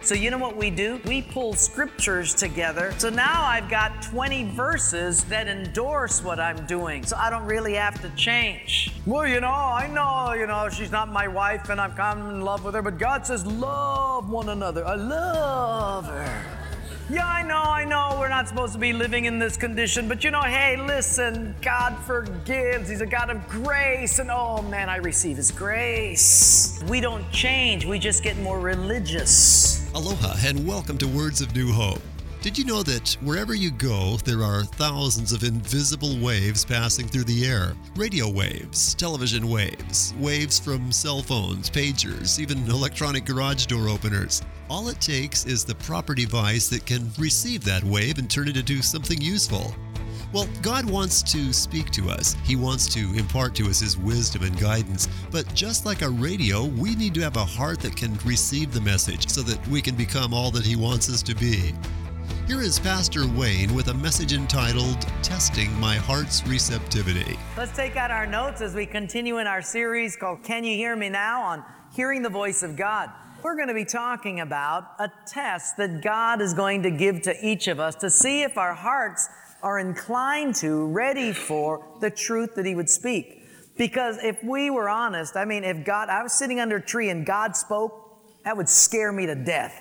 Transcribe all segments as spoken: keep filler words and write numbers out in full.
So you know what we do? We pull scriptures together. So now I've got twenty verses that endorse what I'm doing. So I don't really have to change. Well, you know, I know, you know, she's not my wife and I'm kind of in love with her, but God says love one another. I love her. Yeah, I know, I know, we're not supposed to be living in this condition, but you know, hey, listen, God forgives. He's a God of grace, and oh man, I receive His grace. We don't change, we just get more religious. Aloha and welcome to Words of New Hope. Did you know that wherever you go, there are thousands of invisible waves passing through the air? Radio waves, television waves, waves from cell phones, pagers, even electronic garage door openers. All it takes is the proper device that can receive that wave and turn it into something useful. Well, God wants to speak to us. He wants to impart to us His wisdom and guidance. But just like a radio, we need to have a heart that can receive the message so that we can become all that He wants us to be. Here is Pastor Wayne with a message entitled, Testing My Heart's Receptivity. Let's take out our notes as we continue in our series called Can You Hear Me Now? On hearing the voice of God. We're going to be talking about a test that God is going to give to each of us to see if our hearts are inclined to, ready for the truth that He would speak. Because if we were honest, I mean, if God, I was sitting under a tree and God spoke, that would scare me to death.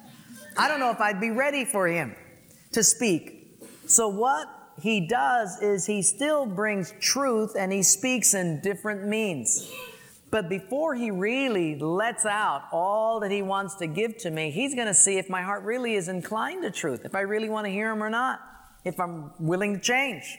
I don't know if I'd be ready for Him to speak. So what He does is He still brings truth and He speaks in different means. But before He really lets out all that He wants to give to me, He's going to see if my heart really is inclined to truth, if I really want to hear Him or not, if I'm willing to change.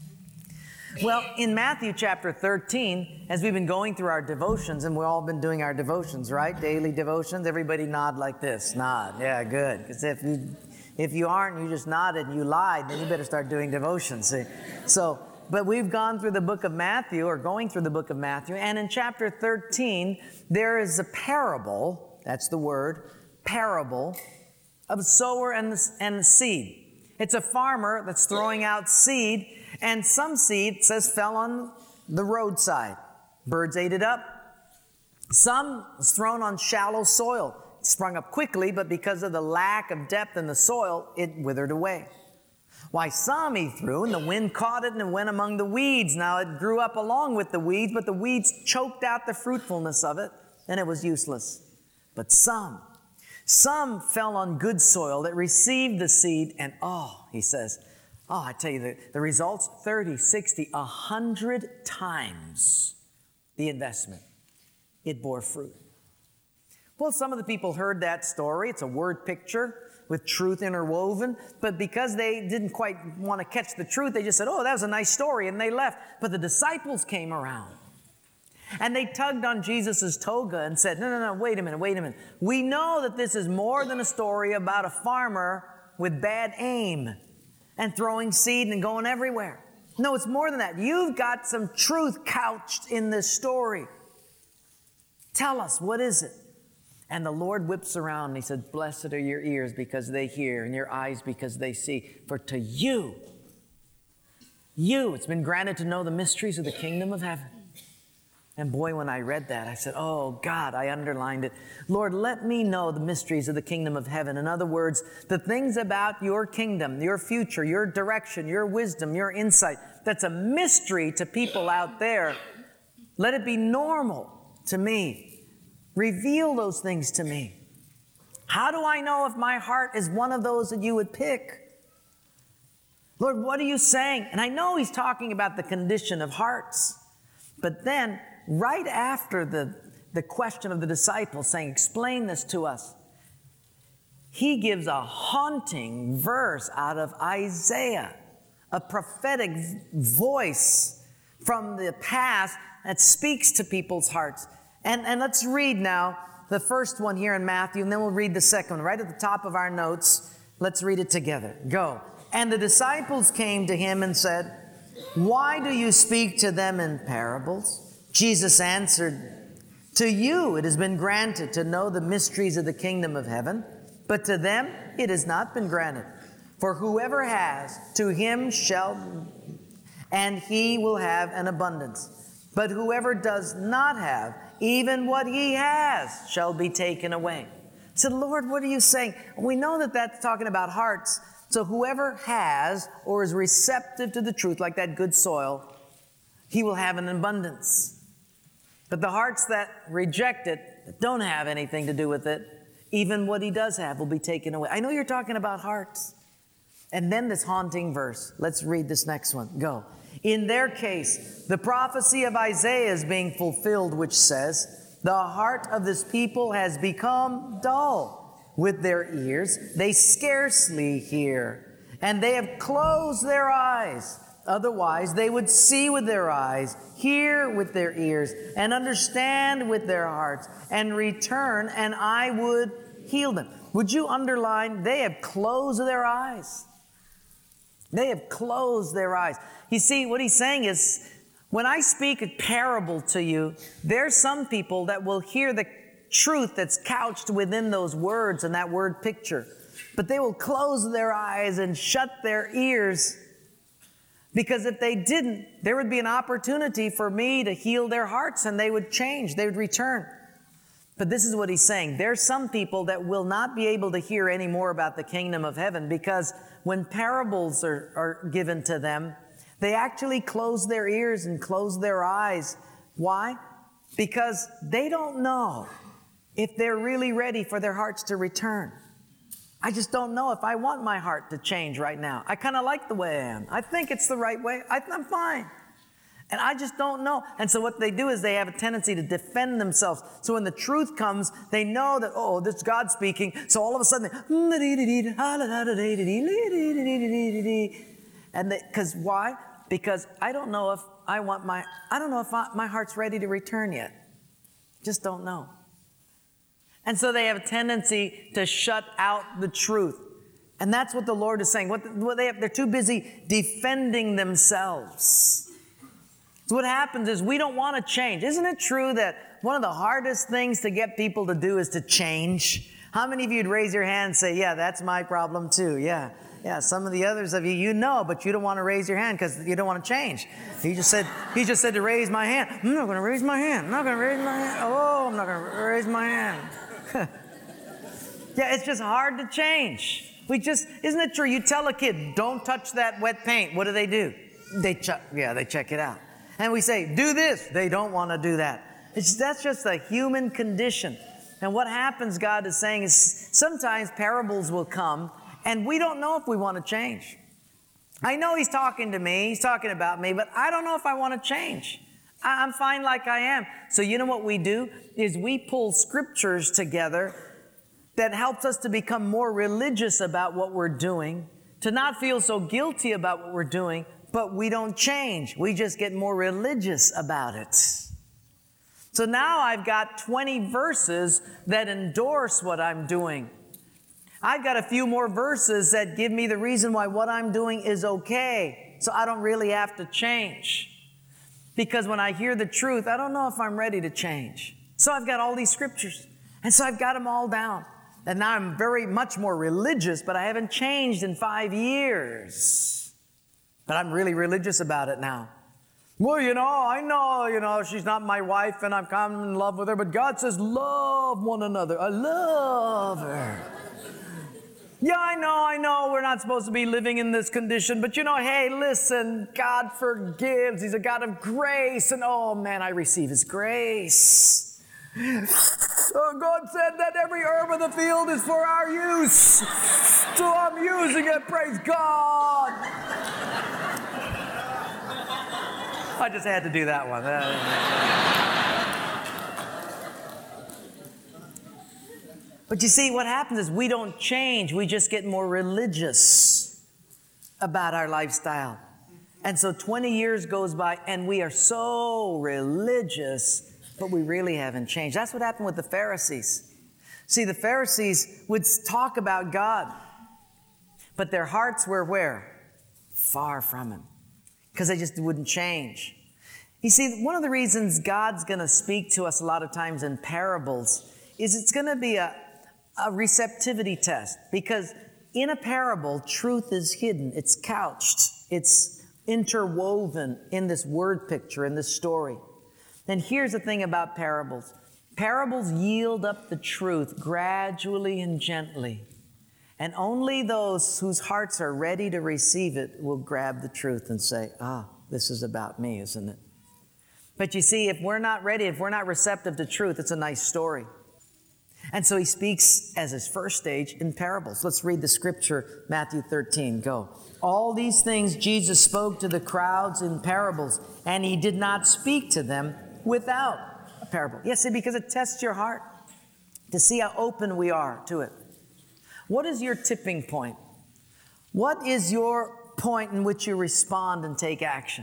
Well, in Matthew chapter thirteen, as we've been going through our devotions, and we've all been doing our devotions, right? Daily devotions. Everybody nod like this. Nod. Yeah, good. Because if you, if you aren't, and you just nodded and you lied, then you better start doing devotions. See? So, but we've gone through the book of Matthew, or going through the book of Matthew, and in chapter thirteen, there is a parable, that's the word, parable, of sower and the, and the seed. It's a farmer that's throwing out seed, and some seed, it says, fell on the roadside. Birds ate it up. Some was thrown on shallow soil. It sprung up quickly, but because of the lack of depth in the soil, it withered away. Why, some He threw, and the wind caught it and it went among the weeds. Now it grew up along with the weeds, but the weeds choked out the fruitfulness of it, and it was useless. But some, some fell on good soil that received the seed, and oh, He says, oh, I tell you, the, the results, thirty, sixty, one hundred times the investment. It bore fruit. Well, some of the people heard that story. It's a word picture with truth interwoven. But because they didn't quite want to catch the truth, they just said, oh, that was a nice story, and they left. But the disciples came around. And they tugged on Jesus' toga and said, no, no, no, wait a minute, wait a minute. We know that this is more than a story about a farmer with bad aim and throwing seed and going everywhere. No, it's more than that. You've got some truth couched in this story. Tell us, what is it? And the Lord whips around and He said, blessed are your ears because they hear, and your eyes because they see. For to you, you, it's been granted to know the mysteries of the kingdom of heaven. And boy, when I read that, I said, oh, God, I underlined it. Lord, let me know the mysteries of the kingdom of heaven. In other words, the things about your kingdom, your future, your direction, your wisdom, your insight, that's a mystery to people out there. Let it be normal to me. Reveal those things to me. How do I know if my heart is one of those that you would pick? Lord, what are you saying? And I know He's talking about the condition of hearts. But then, right after the, the question of the disciples saying, explain this to us, He gives a haunting verse out of Isaiah, a prophetic voice from the past that speaks to people's hearts. And, and let's read now the first one here in Matthew, and then we'll read the second one right at the top of our notes. Let's read it together. Go. And the disciples came to Him and said, why do you speak to them in parables? Jesus answered, to you it has been granted to know the mysteries of the kingdom of heaven, but to them it has not been granted. For whoever has, to him shall, and he will have an abundance. But whoever does not have, even what he has shall be taken away. said, Lord, what are you saying? We know that that's talking about hearts. So whoever has or is receptive to the truth, like that good soil, he will have an abundance. But the hearts that reject it, that don't have anything to do with it, even what he does have will be taken away. I know you're talking about hearts. And then this haunting verse. Let's read this next one. Go. In their case, the prophecy of Isaiah is being fulfilled, which says, the heart of this people has become dull. With their ears, they scarcely hear, and they have closed their eyes. Otherwise, they would see with their eyes, hear with their ears, and understand with their hearts, and return, and I would heal them. Would you underline, they have closed their eyes? They have closed their eyes. You see, what he's saying is, when I speak a parable to you, there's some people that will hear the truth that's couched within those words and that word picture, but they will close their eyes and shut their ears, because if they didn't, there would be an opportunity for me to heal their hearts and they would change, they would return. But this is what he's saying. There's some people that will not be able to hear any more about the kingdom of heaven, because when parables are, are given to them, they actually close their ears and close their eyes. Why? Because they don't know if they're really ready for their hearts to return. I just don't know if I want my heart to change right now. I kind of like the way I am. I think it's the right way. I, I'm fine. And I just don't know. And so what they do is they have a tendency to defend themselves. So when the truth comes, they know that, oh, this is God speaking. So all of a sudden, they, and because why? Because I don't know if I want my, I don't know if I, my heart's ready to return yet. Just don't know. And so they have a tendency to shut out the truth. And that's what the Lord is saying. What, what they have, they're too busy defending themselves. So what happens is we don't want to change. Isn't it true that one of the hardest things to get people to do is to change? How many of you would raise your hand and say, yeah, that's my problem too. Yeah. Yeah, some of the others of you, you know, but you don't want to raise your hand because you don't want to change. He just said, he just said to raise my hand. I'm not going to raise my hand. I'm not going to raise my hand. Oh, I'm not going to raise my hand. Yeah, it's just hard to change. We just, isn't it true? You tell a kid, don't touch that wet paint. What do they do? They check, yeah, they check it out. And we say, do this. They don't want to do that. It's, that's just a human condition. And what happens, God is saying, is sometimes parables will come and we don't know if we want to change. I know he's talking to me, he's talking about me, but I don't know if I want to change. I, I'm fine like I am. So you know what we do is we pull scriptures together that helps us to become more religious about what we're doing, to not feel so guilty about what we're doing, but we don't change. We just get more religious about it. So now I've got twenty verses that endorse what I'm doing. I've got a few more verses that give me the reason why what I'm doing is okay. So I don't really have to change. Because when I hear the truth, I don't know if I'm ready to change. So I've got all these scriptures. And so I've got them all down. And now I'm very much more religious, but I haven't changed in five years. But I'm really religious about it now. Well, you know, I know, you know, she's not my wife and I'm kind of in love with her, but God says, love one another. I love her. Yeah, I know, I know we're not supposed to be living in this condition, but you know, hey, listen, God forgives. He's a God of grace, and oh man, I receive His grace. Oh, God said that every herb of the field is for our use, so I'm using it, praise God. I just had to do that one. But you see, what happens is we don't change. We just get more religious about our lifestyle. And so twenty years goes by and we are so religious, but we really haven't changed. That's what happened with the Pharisees. See, the Pharisees would talk about God, but their hearts were where? Far from Him. Because they just wouldn't change. You see, one of the reasons God's going to speak to us a lot of times in parables is it's going to be a A receptivity test, because in a parable, truth is hidden. It's couched. It's interwoven in this word picture, in this story. And here's the thing about parables. Parables yield up the truth gradually and gently. And only those whose hearts are ready to receive it will grab the truth and say, ah, this is about me, isn't it? But you see, if we're not ready, if we're not receptive to truth, it's a nice story. And so he speaks as his first stage in parables. Let's read the scripture, Matthew thirteen. Go. All these things Jesus spoke to the crowds in parables, and he did not speak to them without a parable. Yes, see, because it tests your heart to see how open we are to it. What is your tipping point? What is your point in which you respond and take action?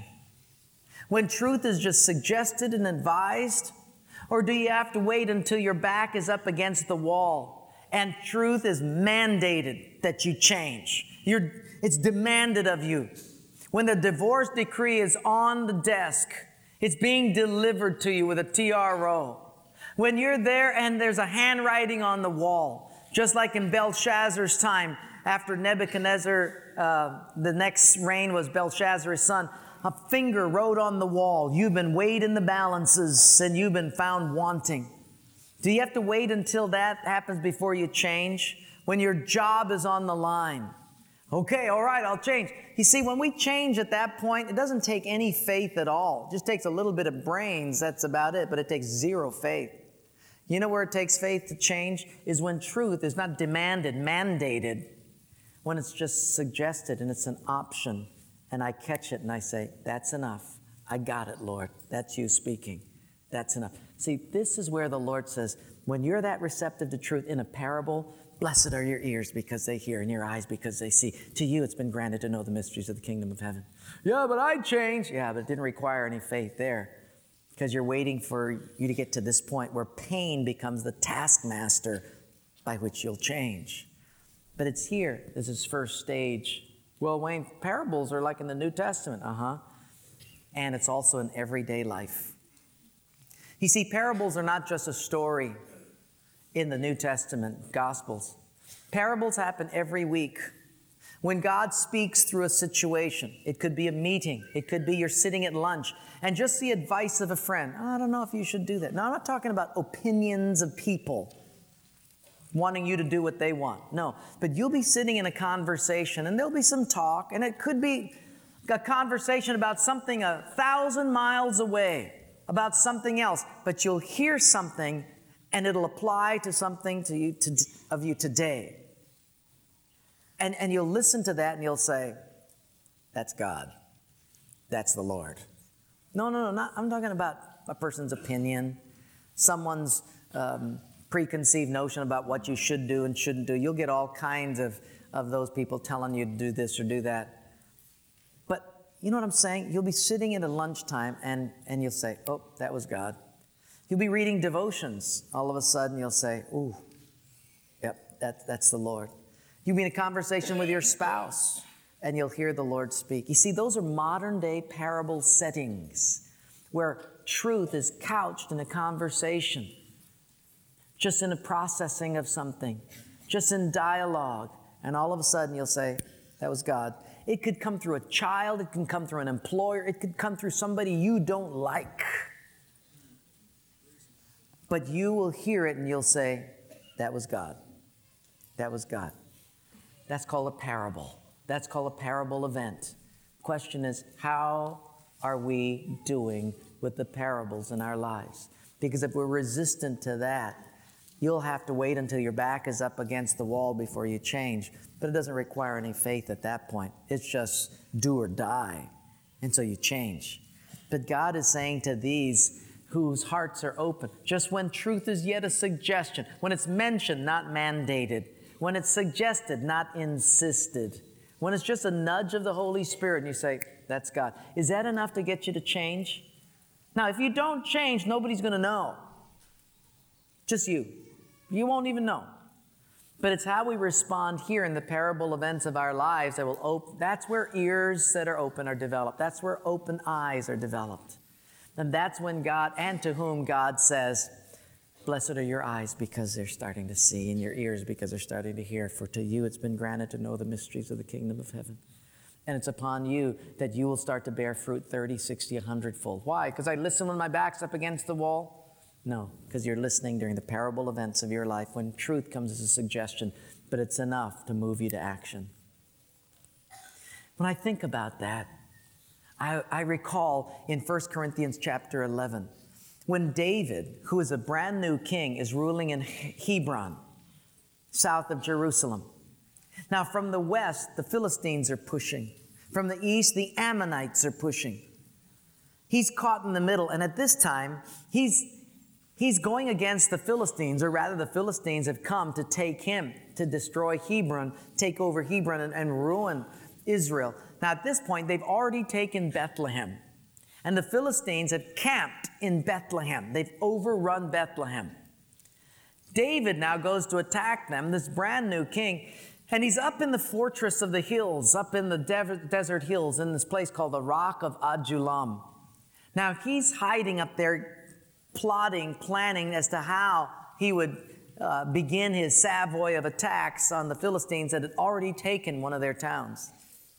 When truth is just suggested and advised? Or do you have to wait until your back is up against the wall and truth is mandated that you change? You're, it's demanded of you. When the divorce decree is on the desk, it's being delivered to you with a T R O. When you're there and there's a handwriting on the wall, just like in Belshazzar's time, after Nebuchadnezzar, uh, the next reign was Belshazzar's son, a finger wrote on the wall, you've been weighed in the balances and you've been found wanting. Do you have to wait until that happens before you change? When your job is on the line? Okay, all right, I'll change. You see, when we change at that point, it doesn't take any faith at all. It just takes a little bit of brains, that's about it, but it takes zero faith. You know where it takes faith to change? Is when truth is not demanded, mandated, when it's just suggested and it's an option. And I catch it and I say, that's enough. I got it, Lord. That's you speaking. That's enough. See, this is where the Lord says, when you're that receptive to truth in a parable, blessed are your ears because they hear and your eyes because they see. To you it's been granted to know the mysteries of the kingdom of heaven. Yeah, but I changed. Yeah, but it didn't require any faith there because you're waiting for you to get to this point where pain becomes the taskmaster by which you'll change. But it's here. This is first stage. Well, Wayne, parables are like in the New Testament. Uh-huh. And it's also in everyday life. You see, parables are not just a story in the New Testament Gospels. Parables happen every week. When God speaks through a situation, it could be a meeting, it could be you're sitting at lunch, and just the advice of a friend. Oh, I don't know if you should do that. No, I'm not talking about opinions of people wanting you to do what they want. No, but you'll be sitting in a conversation and there'll be some talk, and it could be a conversation about something a thousand miles away, about something else, but you'll hear something and it'll apply to something to you to, of you today. And, and you'll listen to that and you'll say, that's God. That's the Lord. No, no, no, not, I'm talking about a person's opinion, someone's um, preconceived notion about what you should do and shouldn't do. You'll get all kinds of, of those people telling you to do this or do that. But you know what I'm saying? You'll be sitting at a lunchtime and, and you'll say, oh, that was God. You'll be reading devotions. All of a sudden you'll say, ooh, yep, that, that's the Lord. You'll be in a conversation with your spouse and you'll hear the Lord speak. You see, those are modern day parable settings where truth is couched in a conversation, just in a processing of something, just in dialogue. And all of a sudden you'll say, that was God. It could come through a child. It can come through an employer. It could come through somebody you don't like. But you will hear it and you'll say, that was God. That was God. That's called a parable. That's called a parable event. Question is, how are we doing with the parables in our lives? Because if we're resistant to that, you'll have to wait until your back is up against the wall before you change. But it doesn't require any faith at that point. It's just do or die. And so you change. But God is saying to these whose hearts are open, just when truth is yet a suggestion, when it's mentioned, not mandated, when it's suggested, not insisted, when it's just a nudge of the Holy Spirit and you say, that's God. Is that enough to get you to change? Now, if you don't change, nobody's going to know. Just you. You won't even know. But it's how we respond here in the parable events of our lives that will open. That's where ears that are open are developed. That's where open eyes are developed. And that's when God, and to whom God says, blessed are your eyes because they're starting to see, and your ears because they're starting to hear. For to you it's been granted to know the mysteries of the kingdom of heaven. And it's upon you that you will start to bear fruit thirty, sixty, a hundred fold. Why? Because I listen when my back's up against the wall? No, because you're listening during the parable events of your life when truth comes as a suggestion, but it's enough to move you to action. When I think about that, I, I recall in First Corinthians chapter eleven, when David, who is a brand new king, is ruling in Hebron, south of Jerusalem. Now, from the west, the Philistines are pushing. From the east, the Ammonites are pushing. He's caught in the middle, and at this time, he's, he's going against the Philistines, or rather the Philistines have come to take him, to destroy Hebron, take over Hebron and, and ruin Israel. Now, at this point, they've already taken Bethlehem, and the Philistines have camped in Bethlehem. They've overrun Bethlehem. David now goes to attack them, this brand new king, and he's up in the fortress of the hills, up in the de- desert hills, in this place called the Rock of Adullam. Now, he's hiding up there, plotting, planning as to how he would uh, begin his salvo of attacks on the Philistines that had already taken one of their towns.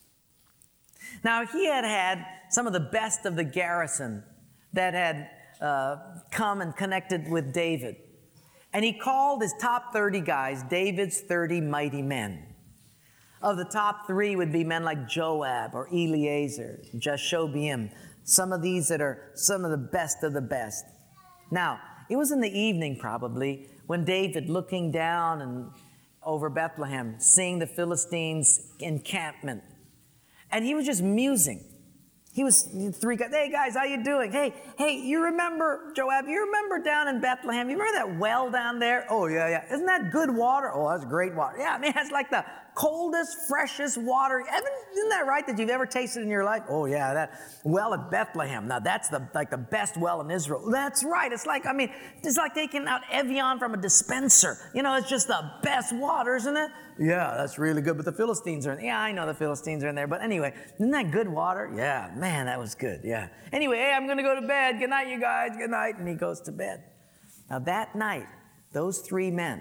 Now, he had had some of the best of the garrison that had uh, come and connected with David. And he called his top thirty guys, David's thirty mighty men. Of the top three would be men like Joab or Eleazar, Jashobeam, some of these that are some of the best of the best. Now, it was in the evening probably when David, looking down and over Bethlehem, seeing the Philistines' encampment, and he was just musing. He was three guys. Hey, guys, how you doing? Hey, hey, you remember, Joab, you remember down in Bethlehem? You remember that well down there? Oh, yeah, yeah. Isn't that good water? Oh, that's great water. Yeah, man, it's like the coldest, freshest water. Isn't that right that you've ever tasted in your life? Oh, yeah, that well at Bethlehem. Now, that's the like the best well in Israel. That's right. It's like, I mean, it's like taking out Evian from a dispenser. You know, it's just the best water, isn't it? Yeah, that's really good. But the Philistines are in there. Yeah, I know the Philistines are in there. But anyway, isn't that good water? Yeah, man, that was good. Yeah. Anyway, hey, I'm going to go to bed. Good night, you guys. Good night. And he goes to bed. Now, that night, those three men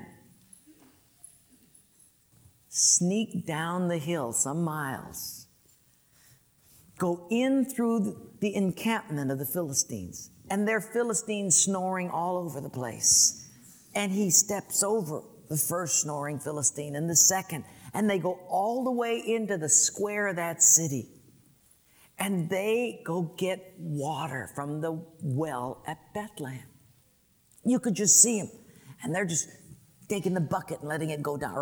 sneak down the hill some miles, go in through the encampment of the Philistines, and there are Philistines snoring all over the place. And he steps over the first snoring Philistine and the second, and they go all the way into the square of that city. And they go get water from the well at Bethlehem. You could just see them, and they're just taking the bucket and letting it go down.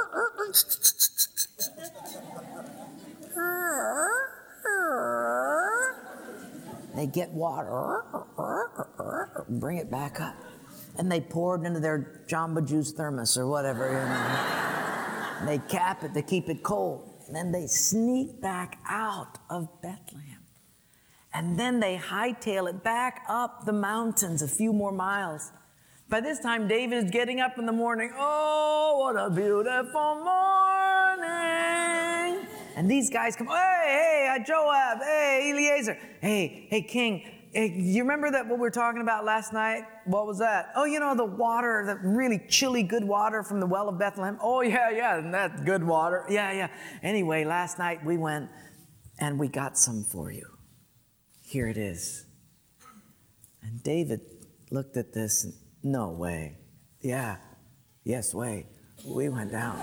They get water, bring it back up, and they pour it into their Jamba Juice thermos or whatever. You know. And they cap it to keep it cold. And then they sneak back out of Bethlehem. And then they hightail it back up the mountains a few more miles. By this time, David is getting up in the morning. Oh, what a beautiful morning. And these guys come, hey, hey, Joab, hey, Eleazar. Hey, hey, King, hey, you remember that what we were talking about last night? What was that? Oh, you know, the water, the really chilly good water from the well of Bethlehem? Oh, yeah, yeah, and that's good water. Yeah, yeah. Anyway, last night we went and we got some for you. Here it is. And David looked at this and, no way. Yeah. Yes, way. We went down.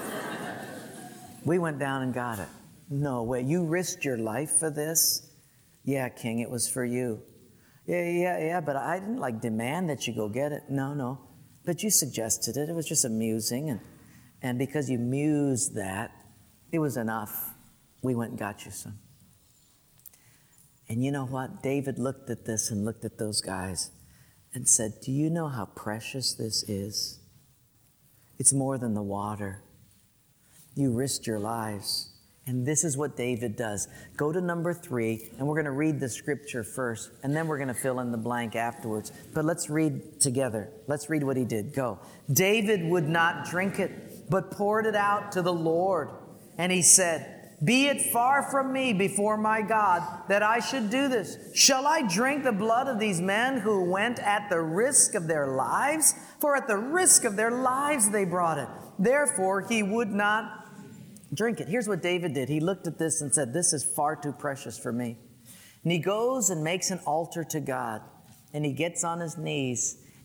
We went down and got it. No way. You risked your life for this? Yeah, King, it was for you. Yeah, yeah, yeah, but I didn't like demand that you go get it. No, no. But you suggested it. It was just amusing. And, and because you mused that, it was enough. We went and got you some. And you know what? David looked at this and looked at those guys and said, do you know how precious this is? It's more than the water. You risked your lives. And this is what David does. Go to number three, and we're going to read the scripture first, and then we're going to fill in the blank afterwards. But let's read together. Let's read what he did. Go. David would not drink it, but poured it out to the Lord. And he said, be it far from me before my God that I should do this. Shall I drink the blood of these men who went at the risk of their lives? For at the risk of their lives they brought it. Therefore he would not drink it. Here's what David did. He looked at this and said, this is far too precious for me. And he goes and makes an altar to God. And he gets on his knees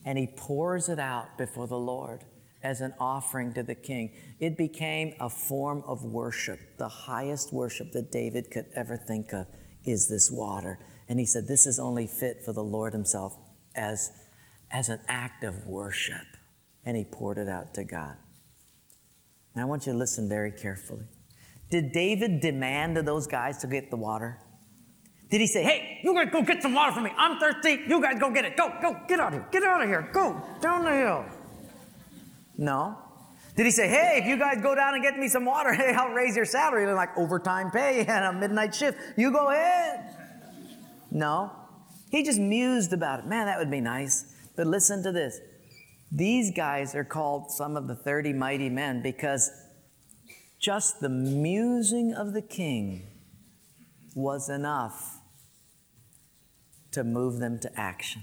and he pours it out before the Lord as an offering to the king. It became a form of worship. The highest worship that David could ever think of is this water. And he said, this is only fit for the Lord himself as, as an act of worship. And he poured it out to God. Now I want you to listen very carefully. Did David demand of those guys to get the water? Did he say, hey, you guys go get some water for me. I'm thirsty. You guys go get it. Go, go, get out of here. Get out of here. Go down the hill. No. Did he say, hey, if you guys go down and get me some water, hey, I'll raise your salary, like overtime pay and a midnight shift. You go ahead. No. He just mused about it. Man, that would be nice. But listen to this. These guys are called some of the thirty mighty men because just the musing of the king was enough to move them to action.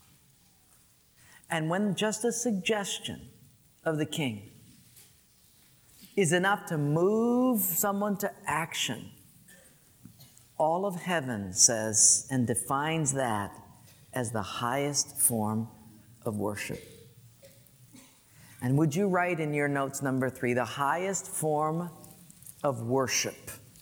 And when just a suggestion of the king is enough to move someone to action, all of heaven says and defines that as the highest form of worship. And would you write in your notes number three, the highest form of worship?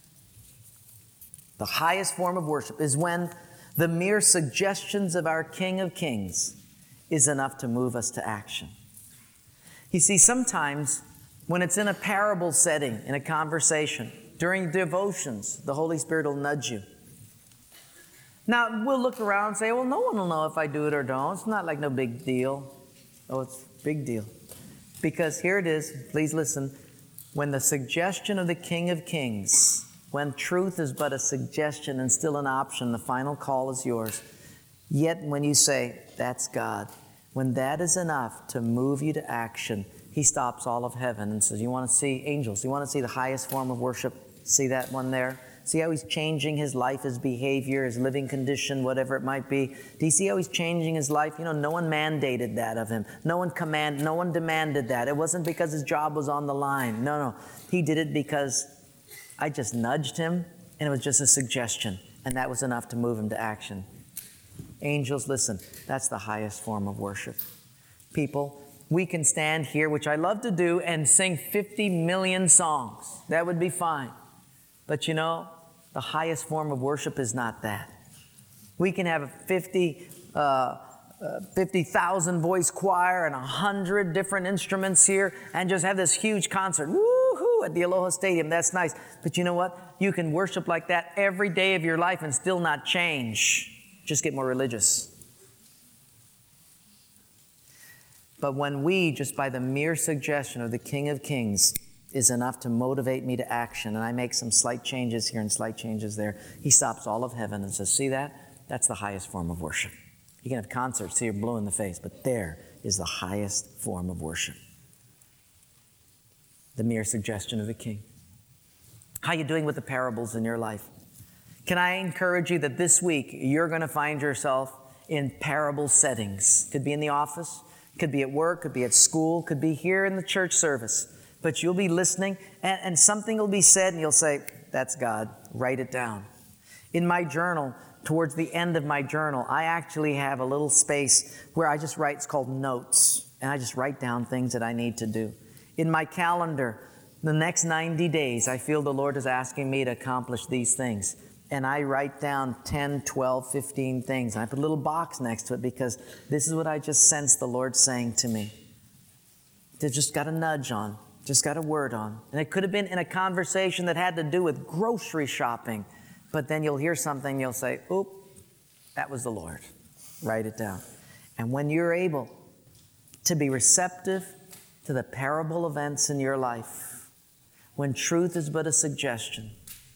The highest form of worship is when the mere suggestions of our King of Kings is enough to move us to action. You see, sometimes when it's in a parable setting, in a conversation, during devotions, the Holy Spirit will nudge you. Now, we'll look around and say, well, no one will know if I do it or don't. It's not like no big deal. Oh, it's a big deal. Because here it is, please listen, when the suggestion of the King of Kings, when truth is but a suggestion and still an option, the final call is yours. Yet when you say, that's God, when that is enough to move you to action, he stops all of heaven and says, you want to see angels? You want to see the highest form of worship? See that one there? See how he's changing his life, his behavior, his living condition, whatever it might be? Do you see how he's changing his life? You know, no one mandated that of him. No one commanded, no one demanded that. It wasn't because his job was on the line. No, no. He did it because I just nudged him, and it was just a suggestion, and that was enough to move him to action. Angels, listen, that's the highest form of worship. People, we can stand here, which I love to do, and sing fifty million songs. That would be fine. But you know, the highest form of worship is not that. We can have a fifty, uh, uh, fifty thousand voice choir and one hundred different instruments here and just have this huge concert. Woo-hoo! At the Aloha Stadium. That's nice. But you know what? You can worship like that every day of your life and still not change. Just get more religious. But when we, just by the mere suggestion of the King of Kings, is enough to motivate me to action, and I make some slight changes here and slight changes there, he stops all of heaven and says, see that? That's the highest form of worship. You can have concerts, see you're blue in the face, but there is the highest form of worship. The mere suggestion of the King. How are you doing with the parables in your life? Can I encourage you that this week you're going to find yourself in parable settings? Could be in the office, could be at work, could be at school, could be here in the church service. But you'll be listening, and, and something will be said, and you'll say, that's God. Write it down. In my journal, towards the end of my journal, I actually have a little space where I just write, it's called notes, and I just write down things that I need to do. In my calendar, the next ninety days, I feel the Lord is asking me to accomplish these things. And I write down ten, twelve, fifteen things. And I put a little box next to it because this is what I just sensed the Lord saying to me. They just got a nudge on. Just got a word on. And it could have been in a conversation that had to do with grocery shopping. But then you'll hear something, you'll say, oop, that was the Lord. Write it down. And when you're able to be receptive to the parable events in your life, when truth is but a suggestion,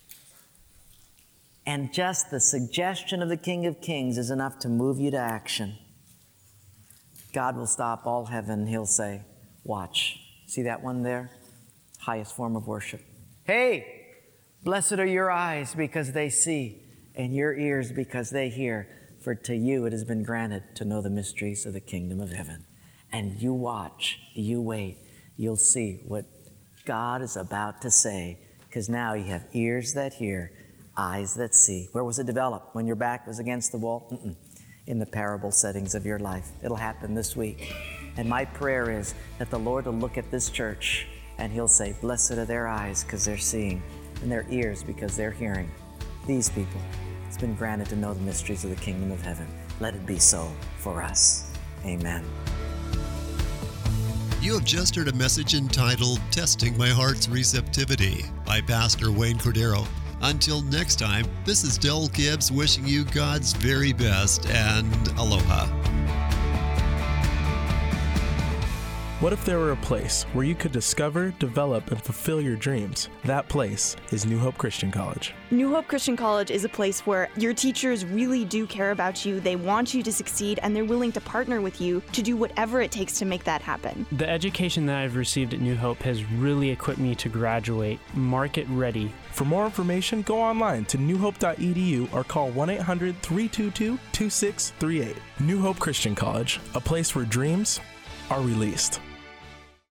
and just the suggestion of the King of Kings is enough to move you to action, God will stop all heaven. He'll say, watch. See that one there? Highest form of worship. Hey, blessed are your eyes because they see, and your ears because they hear. For to you it has been granted to know the mysteries of the kingdom of heaven. And you watch, you wait, you'll see what God is about to say, because now you have ears that hear, eyes that see. Where was it developed? When your back was against the wall? Mm-mm. in the parable settings of your life. It'll happen this week. And my prayer is that the Lord will look at this church and He'll say, blessed are their eyes because they're seeing, and their ears because they're hearing. These people, it's been granted to know the mysteries of the kingdom of heaven. Let it be so for us. Amen. You have just heard a message entitled Testing My Heart's Receptivity by Pastor Wayne Cordero. Until next time, this is Del Gibbs wishing you God's very best and aloha. What if there were a place where you could discover, develop, and fulfill your dreams? That place is New Hope Christian College. New Hope Christian College is a place where your teachers really do care about you, they want you to succeed, and they're willing to partner with you to do whatever it takes to make that happen. The education that I've received at New Hope has really equipped me to graduate market ready. For more information, go online to new hope dot e d u or call one eight hundred, three two two, two six three eight. New Hope Christian College, a place where dreams are released.